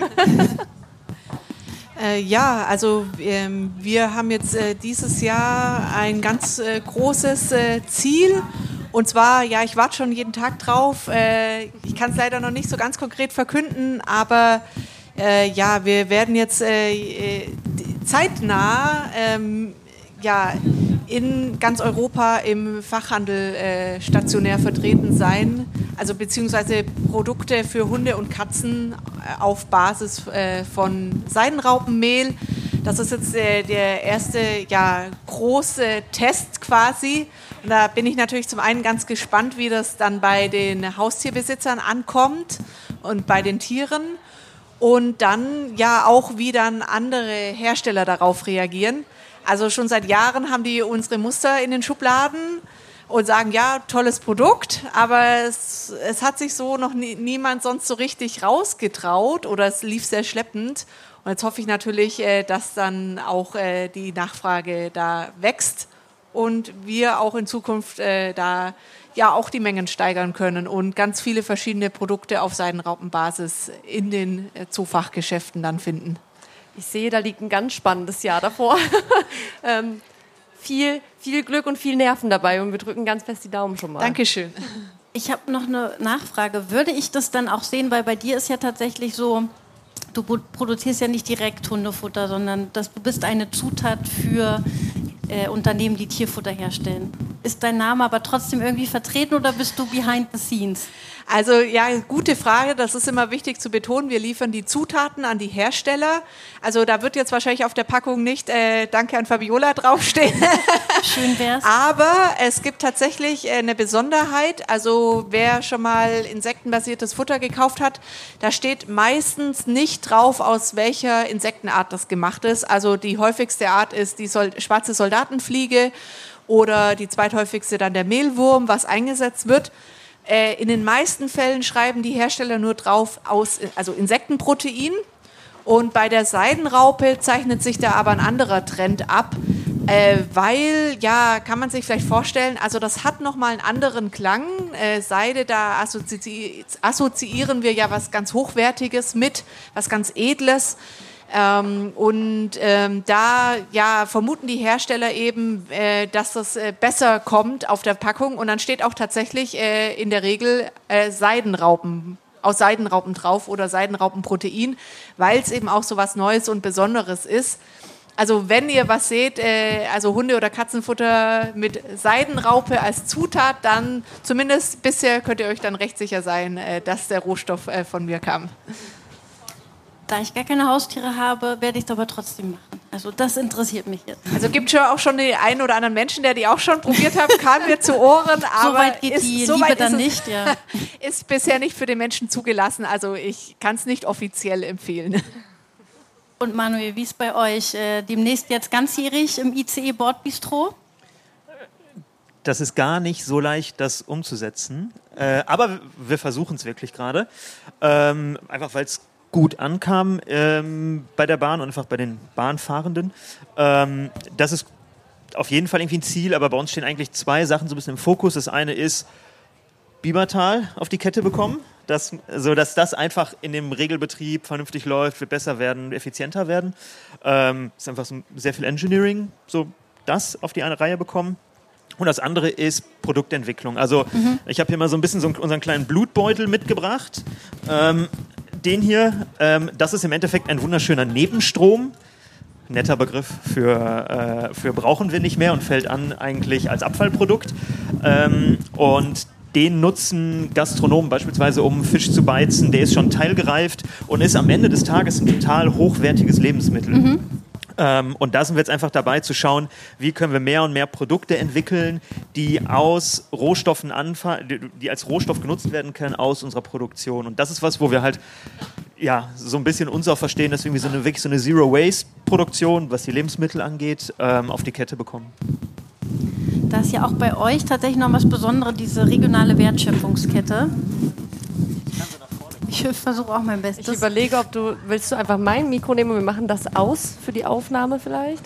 Ja, also wir haben jetzt dieses Jahr ein ganz großes Ziel. Und zwar, ja, ich warte schon jeden Tag drauf. Ich kann es leider noch nicht so ganz konkret verkünden, aber ja, wir werden jetzt zeitnah in ganz Europa im Fachhandel stationär vertreten sein. Also beziehungsweise Produkte für Hunde und Katzen auf Basis von Seidenraupenmehl. Das ist jetzt der erste große Test quasi. Und da bin ich natürlich zum einen ganz gespannt, wie das dann bei den Haustierbesitzern ankommt und bei den Tieren. Und dann ja auch, wie dann andere Hersteller darauf reagieren. Also schon seit Jahren haben die unsere Muster in den Schubladen und sagen, ja, tolles Produkt, aber es hat sich so noch niemand sonst so richtig rausgetraut oder es lief sehr schleppend. Und jetzt hoffe ich natürlich, dass dann auch die Nachfrage da wächst und wir auch in Zukunft da ja auch die Mengen steigern können und ganz viele verschiedene Produkte auf Seidenraupenbasis in den Zoofachgeschäften dann finden. Ich sehe, da liegt ein ganz spannendes Jahr davor. Viel Glück und viel Nerven dabei und wir drücken ganz fest die Daumen schon mal. Dankeschön. Ich habe noch eine Nachfrage. Würde ich das dann auch sehen, weil bei dir ist ja tatsächlich so, du produzierst ja nicht direkt Hundefutter, sondern du bist eine Zutat für Unternehmen, die Tierfutter herstellen. Ist dein Name aber trotzdem irgendwie vertreten oder bist du behind the scenes? Also ja, gute Frage. Das ist immer wichtig zu betonen. Wir liefern die Zutaten an die Hersteller. Also da wird jetzt wahrscheinlich auf der Packung nicht Danke an Fabiola draufstehen. Schön wär's. Aber es gibt tatsächlich eine Besonderheit. Also wer schon mal insektenbasiertes Futter gekauft hat, da steht meistens nicht drauf, aus welcher Insektenart das gemacht ist. Also die häufigste Art ist die schwarze Soldatenfliege oder die zweithäufigste dann der Mehlwurm, was eingesetzt wird. In den meisten Fällen schreiben die Hersteller nur drauf also Insektenprotein. Und bei der Seidenraupe zeichnet sich da aber ein anderer Trend ab, weil, ja, kann man sich vielleicht vorstellen, also das hat nochmal einen anderen Klang. Seide, da assoziieren wir ja was ganz Hochwertiges mit, was ganz Edles. Da ja, vermuten die Hersteller eben, dass das besser kommt auf der Packung und dann steht auch tatsächlich in der Regel Seidenraupen, aus Seidenraupen drauf oder Seidenraupenprotein, weil es eben auch so was Neues und Besonderes ist. Also wenn ihr was seht, also Hunde- oder Katzenfutter mit Seidenraupe als Zutat, dann zumindest bisher könnt ihr euch dann recht sicher sein, dass der Rohstoff von mir kam. Da ich gar keine Haustiere habe, werde ich es aber trotzdem machen. Also das interessiert mich jetzt. Also gibt schon auch schon den einen oder anderen Menschen, der die auch schon probiert hat, kam mir zu Ohren, aber so weit geht die Liebe dann nicht, ja. Ist bisher nicht für den Menschen zugelassen, also ich kann es nicht offiziell empfehlen. Und Manuel, wie ist bei euch? Demnächst jetzt ganzjährig im ICE Bordbistro? Das ist gar nicht so leicht, das umzusetzen. Aber wir versuchen es wirklich gerade. Einfach weil es gut ankam bei der Bahn und einfach bei den Bahnfahrenden. Das ist auf jeden Fall irgendwie ein Ziel, aber bei uns stehen eigentlich zwei Sachen so ein bisschen im Fokus. Das eine ist Biebertal auf die Kette bekommen, sodass das einfach in dem Regelbetrieb vernünftig läuft, wir besser werden, effizienter werden. Ist einfach so sehr viel Engineering, so das auf die eine Reihe bekommen. Und das andere ist Produktentwicklung. Also ich habe hier mal so ein bisschen unseren kleinen Blutbeutel mitgebracht. Den hier, das ist im Endeffekt ein wunderschöner Nebenstrom. Netter Begriff für brauchen wir nicht mehr und fällt an eigentlich als Abfallprodukt. Und den nutzen Gastronomen beispielsweise, um Fisch zu beizen. Der ist schon teilgereift und ist am Ende des Tages ein total hochwertiges Lebensmittel. Und da sind wir jetzt einfach dabei zu schauen, wie können wir mehr und mehr Produkte entwickeln, die aus Rohstoffen die als Rohstoff genutzt werden können aus unserer Produktion. Und das ist was, wo wir halt so ein bisschen uns auch verstehen, dass wir irgendwie wirklich so eine Zero-Waste-Produktion, was die Lebensmittel angeht, auf die Kette bekommen. Da ist ja auch bei euch tatsächlich noch was Besonderes, diese regionale Wertschöpfungskette. Ich versuche auch mein Bestes. Ich überlege, willst du einfach mein Mikro nehmen und wir machen das aus für die Aufnahme vielleicht?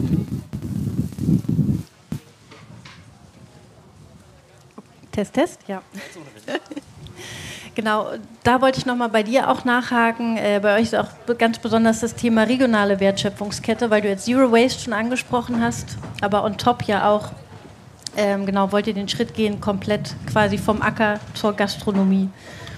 Test, ja. Genau, da wollte ich nochmal bei dir auch nachhaken. Bei euch ist auch ganz besonders das Thema regionale Wertschöpfungskette, weil du jetzt Zero Waste schon angesprochen hast, aber on top ja auch, wollt ihr den Schritt gehen, komplett quasi vom Acker zur Gastronomie.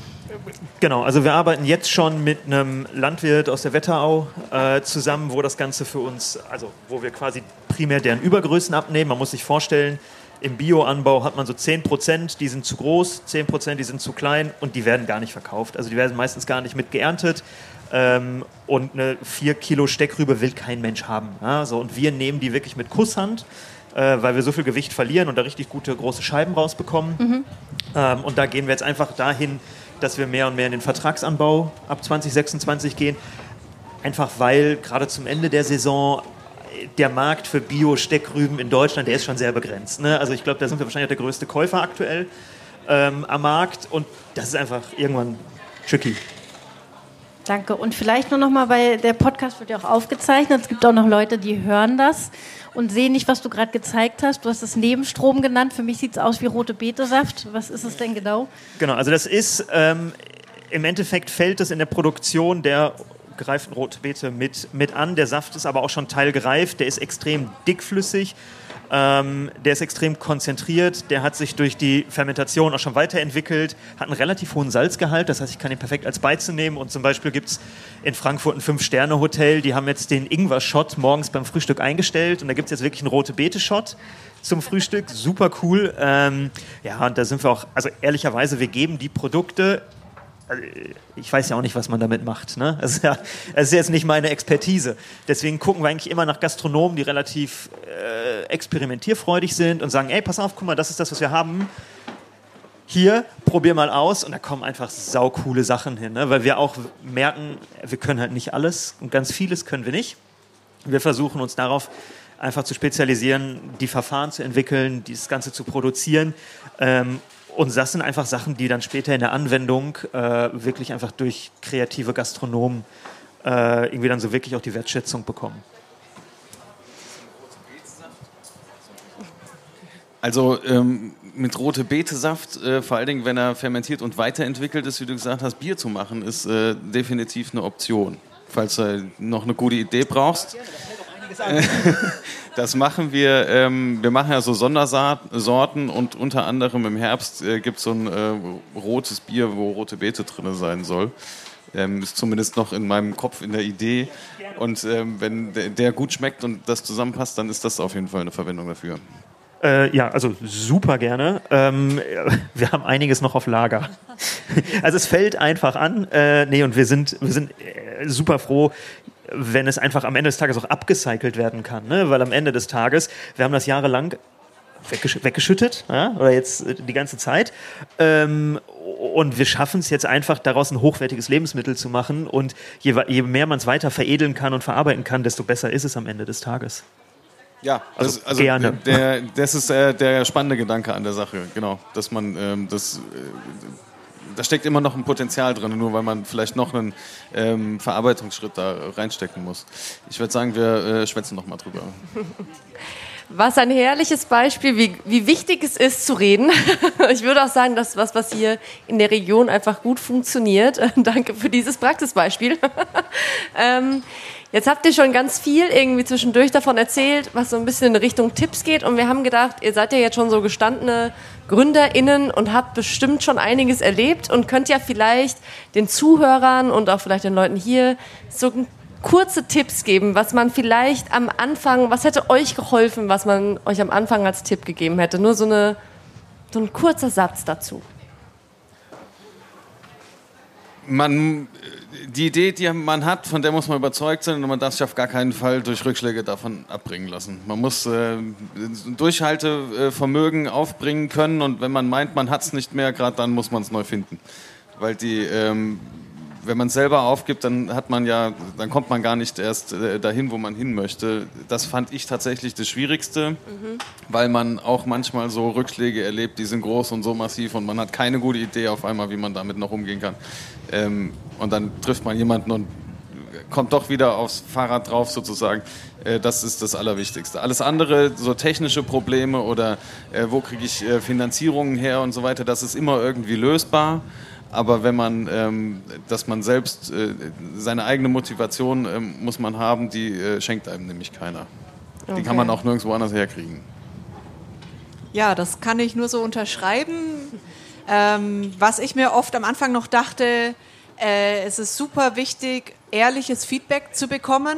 Genau, also wir arbeiten jetzt schon mit einem Landwirt aus der Wetterau zusammen, wo das Ganze für uns, also wo wir quasi primär deren Übergrößen abnehmen. Man muss sich vorstellen, im Bioanbau hat man so 10%, die sind zu groß, 10%, die sind zu klein und die werden gar nicht verkauft. Also die werden meistens gar nicht mit geerntet und eine 4 Kilo Steckrübe will kein Mensch haben. Ja? So, und wir nehmen die wirklich mit Kusshand, weil wir so viel Gewicht verlieren und da richtig gute große Scheiben rausbekommen. Und da gehen wir jetzt einfach dahin, dass wir mehr und mehr in den Vertragsanbau ab 2026 gehen. Einfach weil gerade zum Ende der Saison der Markt für Bio-Steckrüben in Deutschland, der ist schon sehr begrenzt. Ne? Also ich glaube, da sind wir wahrscheinlich auch der größte Käufer aktuell am Markt und das ist einfach irgendwann tricky. Danke. Und vielleicht nur noch mal, weil der Podcast wird ja auch aufgezeichnet. Es gibt auch noch Leute, die hören das und sehen nicht, was du gerade gezeigt hast. Du hast es Nebenstrom genannt. Für mich sieht es aus wie rote Betesaft. Was ist es denn genau? Genau, also das ist, im Endeffekt fällt es in der Produktion der gereiften rote Beete mit an. Der Saft ist aber auch schon teilgereift. Der ist extrem dickflüssig. Der ist extrem konzentriert, der hat sich durch die Fermentation auch schon weiterentwickelt, hat einen relativ hohen Salzgehalt, das heißt, ich kann ihn perfekt als Beize nehmen und zum Beispiel gibt es in Frankfurt ein 5-Sterne-Hotel, die haben jetzt den Ingwer-Shot morgens beim Frühstück eingestellt und da gibt es jetzt wirklich einen Rote-Beete-Shot zum Frühstück, super cool. Und da sind wir auch, also ehrlicherweise, wir geben die Produkte, ich weiß ja auch nicht, was man damit macht. Ne? Das ist jetzt nicht meine Expertise. Deswegen gucken wir eigentlich immer nach Gastronomen, die relativ experimentierfreudig sind und sagen, ey, pass auf, guck mal, das ist das, was wir haben. Hier, probier mal aus. Und da kommen einfach saucoole Sachen hin. Ne? Weil wir auch merken, wir können halt nicht alles und ganz vieles können wir nicht. Wir versuchen uns darauf einfach zu spezialisieren, die Verfahren zu entwickeln, das Ganze zu produzieren. Und das sind einfach Sachen, die dann später in der Anwendung wirklich einfach durch kreative Gastronomen irgendwie dann so wirklich auch die Wertschätzung bekommen. Also mit rote Betesaft, vor allen Dingen, wenn er fermentiert und weiterentwickelt ist, wie du gesagt hast, Bier zu machen, ist definitiv eine Option. Falls du noch eine gute Idee brauchst. Das machen wir. Wir machen ja so Sondersorten und unter anderem im Herbst gibt es so ein rotes Bier, wo rote Beete drin sein soll. Ist zumindest noch in meinem Kopf in der Idee. Und wenn der gut schmeckt und das zusammenpasst, dann ist das auf jeden Fall eine Verwendung dafür. Also super gerne. Wir haben einiges noch auf Lager. Also es fällt einfach an. Und wir sind super froh, wenn es einfach am Ende des Tages auch abgecycelt werden kann, ne? Weil am Ende des Tages, wir haben das jahrelang weggeschüttet, ja? Oder jetzt die ganze Zeit, und wir schaffen es jetzt einfach, daraus ein hochwertiges Lebensmittel zu machen, und je mehr man es weiter veredeln kann und verarbeiten kann, desto besser ist es am Ende des Tages. Ja, also gerne. Das ist der spannende Gedanke an der Sache, genau, dass man da steckt immer noch ein Potenzial drin, nur weil man vielleicht noch einen Verarbeitungsschritt da reinstecken muss. Ich würde sagen, wir schwätzen noch mal drüber. Was ein herrliches Beispiel, wie wichtig es ist zu reden. Ich würde auch sagen, dass was hier in der Region einfach gut funktioniert. Danke für dieses Praxisbeispiel. Jetzt habt ihr schon ganz viel irgendwie zwischendurch davon erzählt, was so ein bisschen in Richtung Tipps geht. Und wir haben gedacht, ihr seid ja jetzt schon so gestandene GründerInnen und habt bestimmt schon einiges erlebt und könnt ja vielleicht den Zuhörern und auch vielleicht den Leuten hier so kurze Tipps geben, was man vielleicht am Anfang, was hätte euch geholfen, was man euch am Anfang als Tipp gegeben hätte? Nur so ein kurzer Satz dazu. Die Idee, die man hat, von der muss man überzeugt sein, und man darf sich auf gar keinen Fall durch Rückschläge davon abbringen lassen. Man muss Durchhaltevermögen aufbringen können, und wenn man meint, man hat es nicht mehr, gerade dann muss man es neu finden. Weil wenn man es selber aufgibt, dann kommt man gar nicht erst dahin, wo man hin möchte. Das fand ich tatsächlich das Schwierigste, weil man auch manchmal so Rückschläge erlebt, die sind groß und so massiv, und man hat keine gute Idee auf einmal, wie man damit noch umgehen kann. Und dann trifft man jemanden und kommt doch wieder aufs Fahrrad drauf sozusagen. Das ist das Allerwichtigste. Alles andere, so technische Probleme oder wo kriege ich Finanzierungen her und so weiter, das ist immer irgendwie lösbar. Aber wenn man, dass man selbst seine eigene Motivation muss man haben, die schenkt einem nämlich keiner. Okay. Die kann man auch nirgendwo anders herkriegen. Ja, das kann ich nur so unterschreiben. Was ich mir oft am Anfang noch dachte, es ist super wichtig, ehrliches Feedback zu bekommen.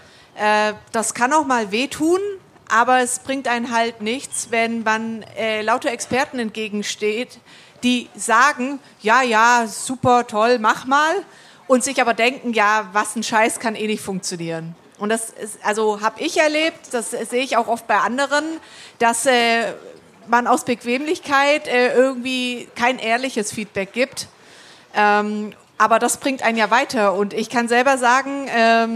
Das kann auch mal wehtun, aber es bringt einen halt nichts, wenn man lauter Experten entgegensteht, die sagen, ja, super, toll, mach mal, und sich aber denken, ja, was ein Scheiß, kann eh nicht funktionieren. Und das ist, also habe ich erlebt, das sehe ich auch oft bei anderen, dass man aus Bequemlichkeit irgendwie kein ehrliches Feedback gibt. Aber das bringt einen ja weiter. Und ich kann selber sagen,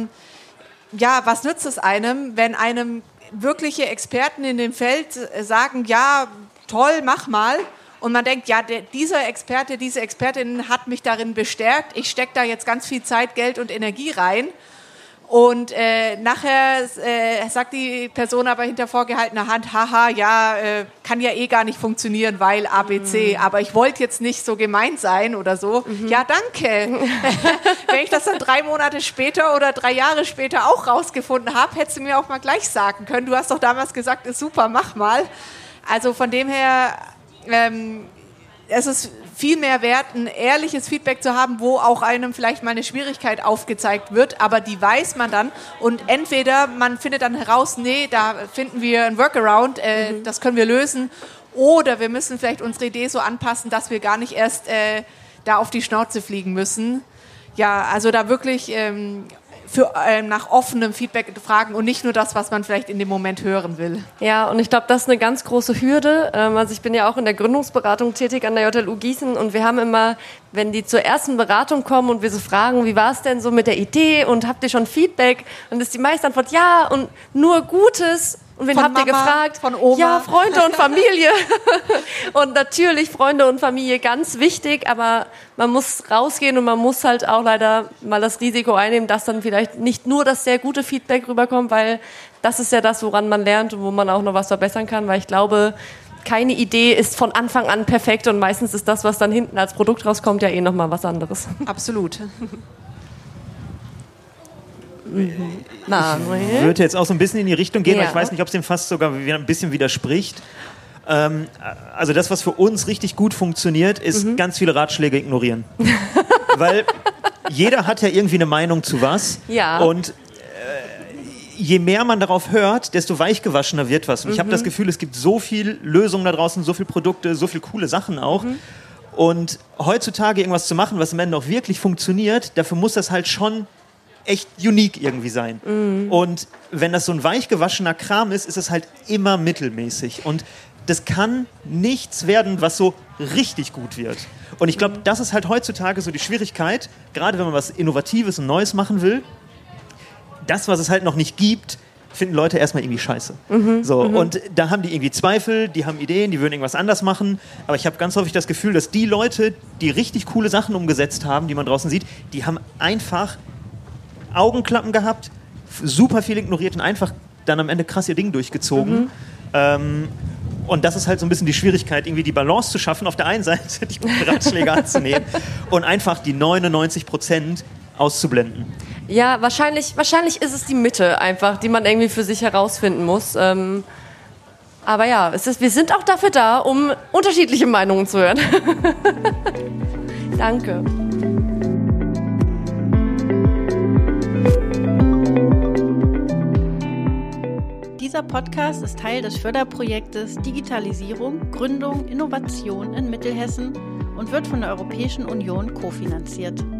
ja, was nützt es einem, wenn einem wirkliche Experten in dem Feld sagen, ja, toll, mach mal. Und man denkt, ja, dieser Experte, diese Expertin hat mich darin bestärkt. Ich stecke da jetzt ganz viel Zeit, Geld und Energie rein. Und nachher sagt die Person aber hinter vorgehaltener Hand, haha, ja, kann ja eh gar nicht funktionieren, weil ABC. Aber ich wollte jetzt nicht so gemein sein oder so. Ja, danke. Wenn ich das dann 3 Monate später oder 3 Jahre später auch rausgefunden habe, hättest du mir auch mal gleich sagen können. Du hast doch damals gesagt, ist super, mach mal. Also von dem her... es ist viel mehr wert, ein ehrliches Feedback zu haben, wo auch einem vielleicht mal eine Schwierigkeit aufgezeigt wird, aber die weiß man dann, und entweder man findet dann heraus, nee, da finden wir ein Workaround, das können wir lösen, oder wir müssen vielleicht unsere Idee so anpassen, dass wir gar nicht erst da auf die Schnauze fliegen müssen. Ja, also da wirklich nach offenem Feedback fragen und nicht nur das, was man vielleicht in dem Moment hören will. Ja, und ich glaube, das ist eine ganz große Hürde. Also ich bin ja auch in der Gründungsberatung tätig an der JLU Gießen, und wir haben immer, wenn die zur ersten Beratung kommen und wir so fragen, wie war es denn so mit der Idee und habt ihr schon Feedback? Und ist die meiste Antwort ja und nur Gutes. Und wen habt ihr gefragt? Von Oma. Ja, Freunde und Familie. Und natürlich Freunde und Familie ganz wichtig, aber man muss rausgehen und man muss halt auch leider mal das Risiko einnehmen, dass dann vielleicht nicht nur das sehr gute Feedback rüberkommt, weil das ist ja das, woran man lernt und wo man auch noch was verbessern kann, weil ich glaube, keine Idee ist von Anfang an perfekt, und meistens ist das, was dann hinten als Produkt rauskommt, ja eh nochmal was anderes. Absolut. Ich würde jetzt auch so ein bisschen in die Richtung gehen, weil ich weiß nicht, ob es dem fast sogar ein bisschen widerspricht. Also das, was für uns richtig gut funktioniert, ist ganz viele Ratschläge ignorieren. Weil jeder hat ja irgendwie eine Meinung zu was. Ja. Und je mehr man darauf hört, desto weichgewaschener wird was. Und ich habe das Gefühl, es gibt so viele Lösungen da draußen, so viele Produkte, so viele coole Sachen auch. Und heutzutage irgendwas zu machen, was am Ende auch wirklich funktioniert, dafür muss das halt schon echt unique irgendwie sein. Und wenn das so ein weich gewaschener Kram ist, ist es halt immer mittelmäßig. Und das kann nichts werden, was so richtig gut wird. Und ich glaube, das ist halt heutzutage so die Schwierigkeit, gerade wenn man was Innovatives und Neues machen will. Das, was es halt noch nicht gibt, finden Leute erstmal irgendwie scheiße. Und da haben die irgendwie Zweifel, die haben Ideen, die würden irgendwas anders machen. Aber ich habe ganz häufig das Gefühl, dass die Leute, die richtig coole Sachen umgesetzt haben, die man draußen sieht, die haben einfach Augenklappen gehabt, super viel ignoriert und einfach dann am Ende krass ihr Ding durchgezogen. Und das ist halt so ein bisschen die Schwierigkeit, irgendwie die Balance zu schaffen, auf der einen Seite die guten Ratschläge anzunehmen und einfach die 99% auszublenden. Ja, wahrscheinlich ist es die Mitte einfach, die man irgendwie für sich herausfinden muss. Aber ja, wir sind auch dafür da, um unterschiedliche Meinungen zu hören. Danke. Dieser Podcast ist Teil des Förderprojektes Digitalisierung, Gründung, Innovation in Mittelhessen und wird von der Europäischen Union kofinanziert.